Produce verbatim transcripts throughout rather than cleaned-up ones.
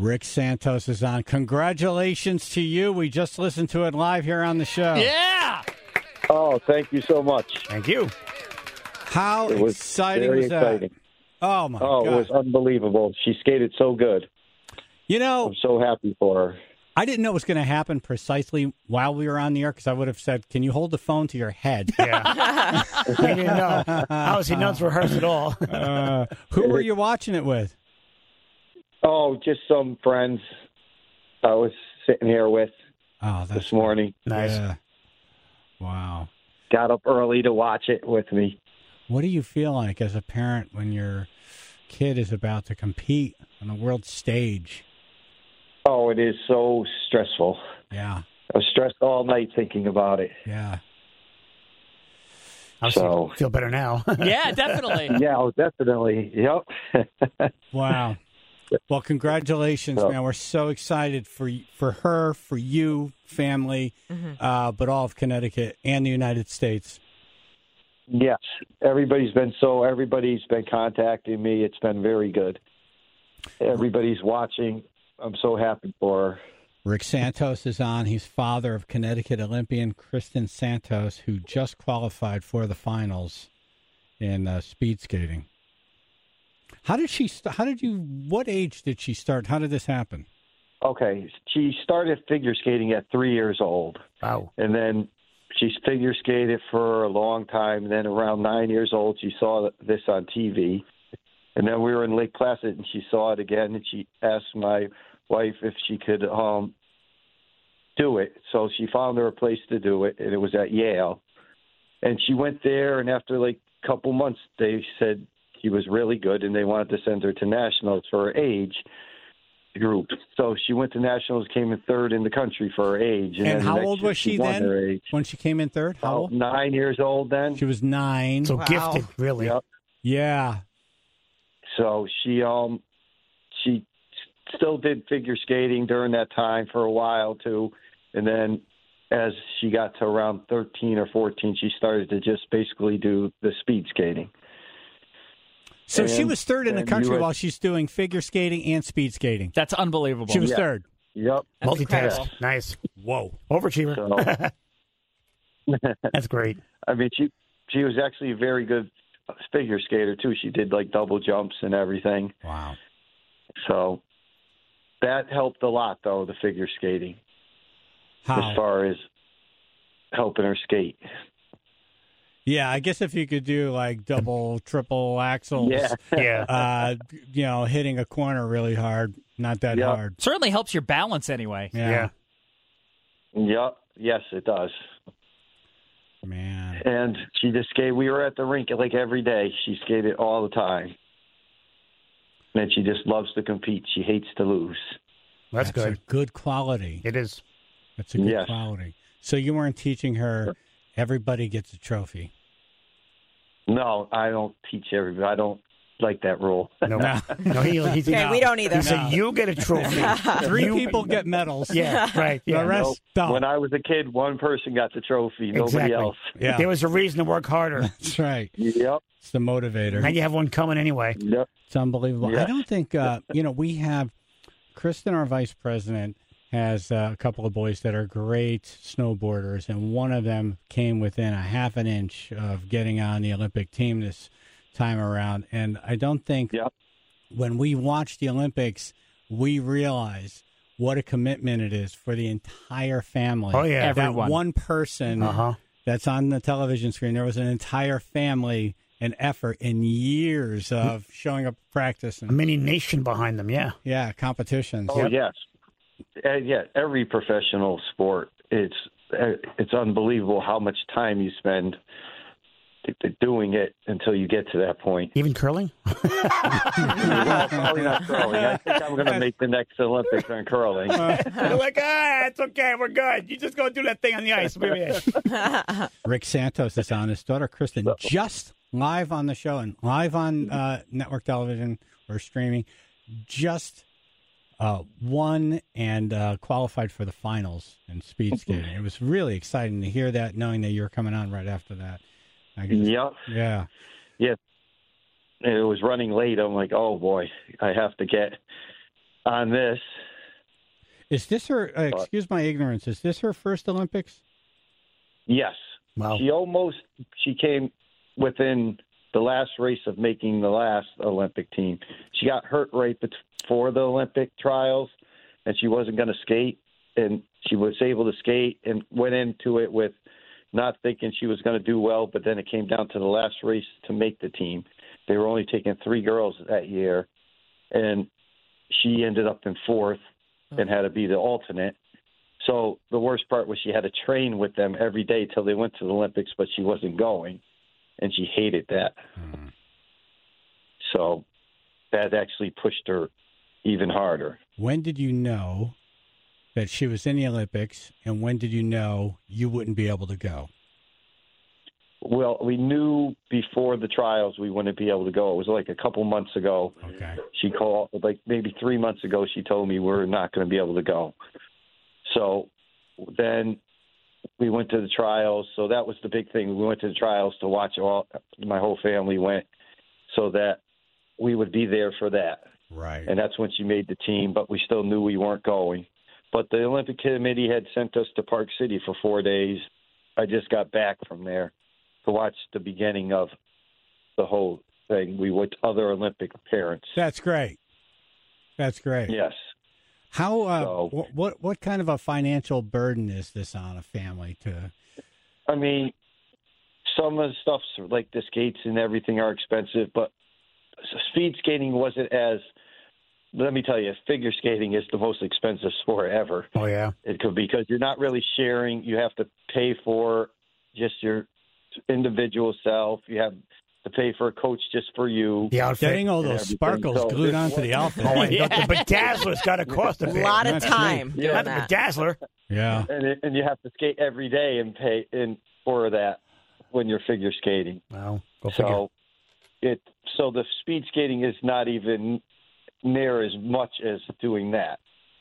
Rick Santos is on. Congratulations to you. We just listened to it live here on the show. Yeah. Oh, thank you so much. Thank you. How It was exciting very was that? exciting. Oh, my Oh, God. it was unbelievable. She skated so good. You know, I'm so happy for her. I didn't know it was going to happen precisely while we were on the air because I would have said, can you hold the phone to your head? Yeah. We didn't know. Obviously, none's rehearsed at all. uh, who were you watching it with? Oh, just some friends I was sitting here with Oh, that's this morning. Nice. Yeah. Wow. Got up early to watch it with me. What do you feel like as a parent when your kid is about to compete on the world stage? Oh, it is so stressful. Yeah. I was stressed all night thinking about it. Yeah. I So- feel better now. Yeah, definitely. Yeah, oh, definitely. Yep. Wow. Well, congratulations, So- man. We're so excited for y- for her, for you, family, uh, but all of Connecticut and the United States. Yes. Everybody's been so, everybody's been contacting me. It's been very good. Everybody's watching. I'm so happy for her. Rick Santos is on. He's father of Connecticut Olympian Kristen Santos, who just qualified for the finals in uh, speed skating. How did she? St- how did you? What age did she start? How did this happen? Okay. She started figure skating at three years old. Wow. And then she's figure skated for a long time. And then around nine years old, she saw this on T V. And then we were in Lake Placid, and she saw it again, and she asked my wife if she could um, do it. So she found her a place to do it, and it was at Yale. And she went there, and after like a couple months, they said she was really good, and they wanted to send her to nationals for her age group. So she went to nationals, came in third in the country for her age. And, And then the how next old year was she won then her age. when she came in third? How About old? nine years old then. She was nine. So Wow. gifted, really. Yep. Yeah. So she um she still did figure skating during that time for a while too, and then as she got to around thirteen or fourteen, she started to just basically do the speed skating. So she And- was third in the and country you were- while she's doing figure skating and speed skating. That's unbelievable. She was Yeah. third. Yep. That's Multitask. incredible. Nice. Whoa. Overachiever. So That's great. I mean, she she was actually a very good figure skater too. She did like double jumps and everything. Wow. So that helped a lot, though, the figure skating, How? as far as helping her skate. Yeah, I guess if you could do like double, triple axles, Yeah. Yeah. uh, you know, hitting a corner really hard, not that Yep. hard. Certainly helps your balance anyway. Yeah. Yeah. Yep. Yes, it does. Man. And she just skated. We were at the rink like every day. She skated all the time. And she just loves to compete. She hates to lose. That's, a good. good quality. It is. That's a good Yes. quality. So you weren't teaching her everybody gets a trophy. No, I don't teach everybody. I don't like that rule. No, no, he, he's, Okay, we don't either. He said, you get a trophy. Three You- people get medals. Yeah, right. Yeah. The rest Nope. don't. When I was a kid, one person got the trophy, nobody Exactly. else. Yeah. There was a reason to work harder. That's right. Yep. It's the motivator. Now you have one coming anyway. Yep. It's unbelievable. I Yeah. don't think, uh, you know, we have Kristen, our vice president, has uh, a couple of boys that are great snowboarders, and one of them came within a half an inch of getting on the Olympic team this time around. And I don't think Yep. when we watch the Olympics, we realize what a commitment it is for the entire family. Oh, yeah. That Everyone. one person Uh-huh. that's on the television screen, there was an entire family and effort and years of showing up at practice A and mini nation behind them, yeah. yeah, competitions. Oh, yes. Uh, yeah, every professional sport, it's uh, it's unbelievable how much time you spend t- t- doing it until you get to that point. Even curling? Well, probably not curling. I think I'm going to make the next Olympics on curling. They're like, ah, it's okay, we're good. You just go do that thing on the ice. Rick Santos is on. His daughter Kristen just live on the show and live on uh, network television or streaming. Just uh, won and uh, qualified for the finals in speed skating. It was really exciting to hear that, knowing that you were coming on right after that. I could just- Yep. Yeah. Yeah. It was running late. I'm like, oh, boy, I have to get on this. Is this her? Uh, excuse my ignorance. Is this her first Olympics? Yes. Wow. She almost she came within the last race of making the last Olympic team. She got hurt right before the Olympic trials, and she wasn't going to skate. And she was able to skate and went into it with not thinking she was going to do well. But then it came down to the last race to make the team. They were only taking three girls that year, and she ended up in fourth and had to be the alternate. So the worst part was she had to train with them every day till they went to the Olympics, but she wasn't going, and she hated that. Mm-hmm. So that actually pushed her even harder. When did you know that she was in the Olympics, and when did you know you wouldn't be able to go? Well, we knew before the trials we wouldn't be able to go. It was like a couple months ago. Okay. She called, like maybe three months ago, she told me we're not going to be able to go. So then we went to the trials. So that was the big thing. We went to the trials to watch all, my whole family went so that we would be there for that. Right. And that's when she made the team, but we still knew we weren't going. But the Olympic Committee had sent us to Park City for four days. I just got back from there to watch the beginning of the whole thing. We went to other Olympic parents. That's great. That's great. Yes. How? Uh, So- wh- what? What kind of a financial burden is this on a family? To I mean, some of the stuff like the skates and everything are expensive, but speed skating wasn't as. Let me tell you, figure skating is the most expensive sport ever. Oh, yeah. It could because you're not really sharing. You have to pay for just your individual self. You have to pay for a coach just for you. The outfit. getting all and those everything. sparkles So glued this onto was- the outfit. Oh, and the bedazzler's got to cost a A bit. lot of That's time doing Not the that. bedazzler. Yeah. and it, and you have to skate every day and pay in for that when you're figure skating. Wow. Go figure. So it so the speed skating is not even near as much as doing that.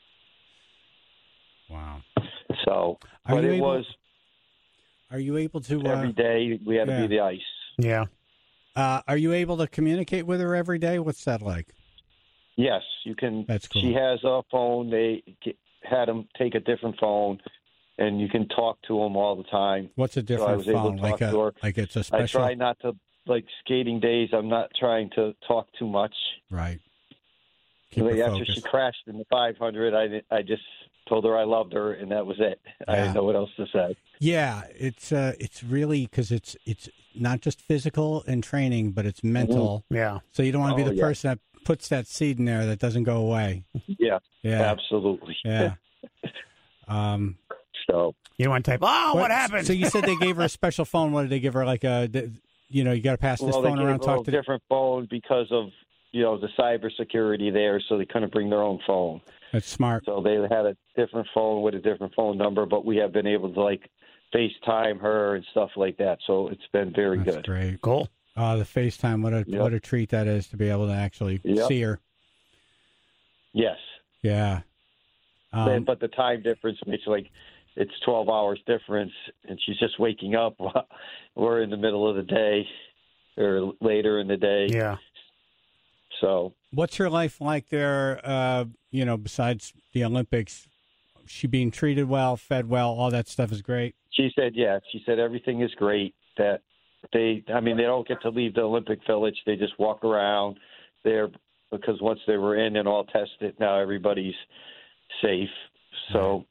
Wow. So, Are but you it able- was Are you able to? Uh, every day we had to yeah. be the ice. Yeah. uh, are you able to communicate with her every day? What's that like? Yes, you can. That's cool. She has a phone. They get, had them take a different phone, and you can talk to them all the time. What's a I different was able phone? to Like talk to a her. like it's a I special. try not to like skating days. I'm not trying to talk too much. Right. Keep Like, her after focused. she crashed in the five hundred, I didn't- I just told her I loved her, and that was it. I Yeah. didn't know what else to say. Yeah, it's uh, it's really because it's it's not just physical and training, but it's mental. Yeah. So you don't want to be Oh, the yeah. person that puts that seed in there that doesn't go away. Yeah, Yeah, absolutely. yeah. Um, So You don't want to type, oh, what happened? So you said they gave her a special phone. What did they give her? Like a, you know, you got to pass this well, phone they around. gave her a Talk to. The, different phone because of you know the cybersecurity there, so they couldn't bring their own phone. that's smart. So they had a different phone with a different phone number, but we have been able to like FaceTime her and stuff like that. So it's been very That's good. great. Cool. Uh, the FaceTime. What a Yep. what a treat that is to be able to actually Yep. see her. Yes, Yeah. Um, But- but the time difference makes like it's twelve hours difference, and she's just waking up. We're in the middle of the day or later in the day. Yeah. So What's her life like there? Uh, you know, besides the Olympics, she being treated well, fed well, all that stuff is great. she said, yeah, she said everything is great. That they, I mean, they don't get to leave the Olympic Village. They just walk around there because once they were in and all tested, now everybody's safe. So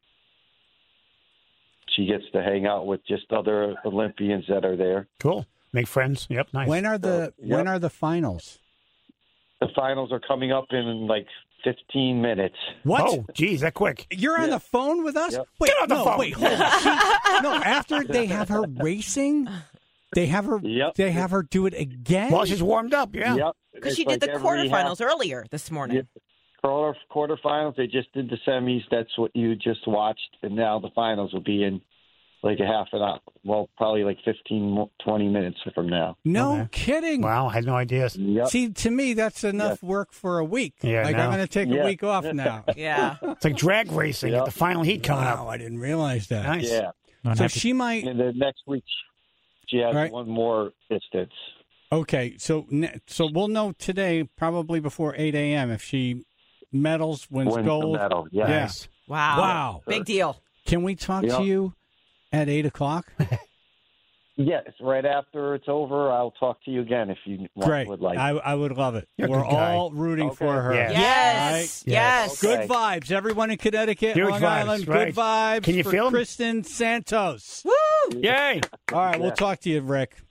she gets to hang out with just other Olympians that are there. Cool. Make friends. Yep. Nice. When are the So, yep. when are the finals? The finals are coming up in like fifteen minutes. What? Oh, geez, that quick. You're on the phone with us? Yep. Wait, Get on the no, phone. wait, hold on. She- no, after they have her racing, they have her Yep. they have her do it again. Well, she's warmed up. Yeah. Yep. Because It's she did like the every half- quarterfinals earlier this morning. Yep. Quarter quarterfinals. They just did the semis. That's what you just watched, and now the finals will be in like a half an hour. Well, probably like fifteen, mo- twenty minutes from now. no Okay. kidding. Wow. I had no idea. Yep. See, to me, that's enough work for a week. Yeah, like no. I'm going to take a Yeah. week off now. Yeah. It's like drag racing Yep. at the final heat coming Wow, up. I didn't realize that. Nice. Yeah. Don't So have to- she might. And then next week she has Right. one more distance. Okay, so ne- so we'll know today, probably before eight a.m. if she medals, wins, Wins gold. the medal. Yes. Yes. Wow. Wow. Big deal. Can we talk Yeah. to you at eight o'clock? Yes, right after it's over, I'll talk to you again if you want, Great. would like. I, I would love it. You're a We're good guy. all rooting Okay. for her. Yeah. Yes. Yes. Yes. Okay. Good vibes. Everyone in Connecticut, Huge Long vibes, Island, right. good vibes Can you for feel 'em? Kristen Santos. Woo! Yay. All right, we'll Yeah. talk to you, Rick.